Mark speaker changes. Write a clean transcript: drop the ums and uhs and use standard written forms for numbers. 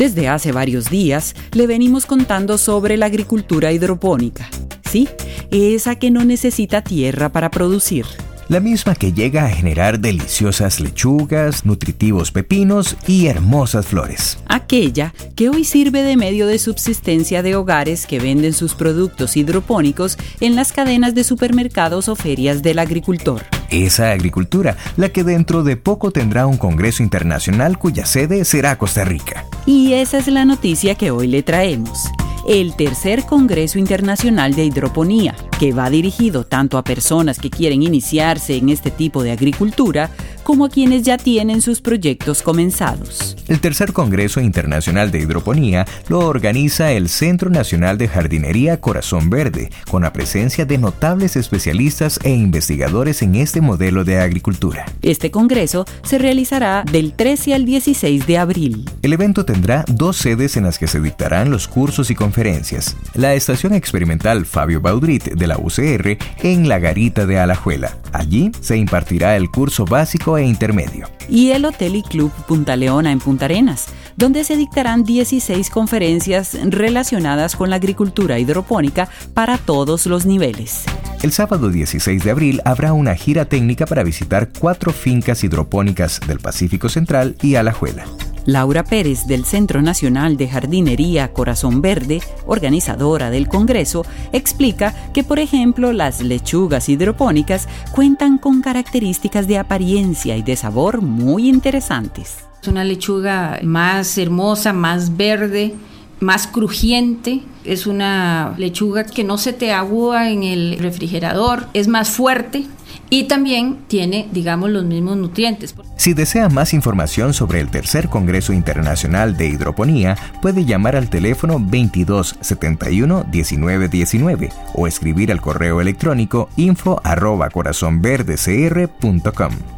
Speaker 1: Desde hace varios días le venimos contando sobre la agricultura hidropónica. Sí, esa que no necesita tierra para producir.
Speaker 2: La misma que llega a generar deliciosas lechugas, nutritivos pepinos y hermosas flores.
Speaker 1: Aquella que hoy sirve de medio de subsistencia de hogares que venden sus productos hidropónicos en las cadenas de supermercados o ferias del agricultor.
Speaker 2: Esa agricultura, la que dentro de poco tendrá un congreso internacional cuya sede será Costa Rica.
Speaker 1: Y esa es la noticia que hoy le traemos. El tercer Congreso Internacional de Hidroponía, que va dirigido tanto a personas que quieren iniciarse en este tipo de agricultura, como a quienes ya tienen sus proyectos comenzados.
Speaker 2: El tercer Congreso Internacional de Hidroponía lo organiza el Centro Nacional de Jardinería Corazón Verde, con la presencia de notables especialistas e investigadores en este modelo de agricultura.
Speaker 1: Este congreso se realizará del 13 al 16 de abril.
Speaker 2: El evento tendrá 2 sedes en las que se dictarán los cursos y conferencias. La Estación Experimental Fabio Baudrit de la UCR en la Garita de Alajuela. Allí se impartirá el curso básico e intermedio.
Speaker 1: Y el Hotel y Club Punta Leona en Punta Arenas, donde se dictarán 16 conferencias relacionadas con la agricultura hidropónica para todos los niveles.
Speaker 2: El sábado 16 de abril habrá una gira técnica para visitar 4 fincas hidropónicas del Pacífico Central y Alajuela.
Speaker 1: Laura Pérez, del Centro Nacional de Jardinería Corazón Verde, organizadora del Congreso, explica que, por ejemplo, las lechugas hidropónicas cuentan con características de apariencia y de sabor muy interesantes.
Speaker 3: Es una lechuga más hermosa, más verde, más crujiente. Es una lechuga que no se te agua en el refrigerador, es más fuerte. Y también tiene, digamos, los mismos nutrientes.
Speaker 2: Si desea más información sobre el tercer Congreso Internacional de Hidroponía, puede llamar al teléfono 22 71 19 19 o escribir al correo electrónico info@corazonverdecr.com.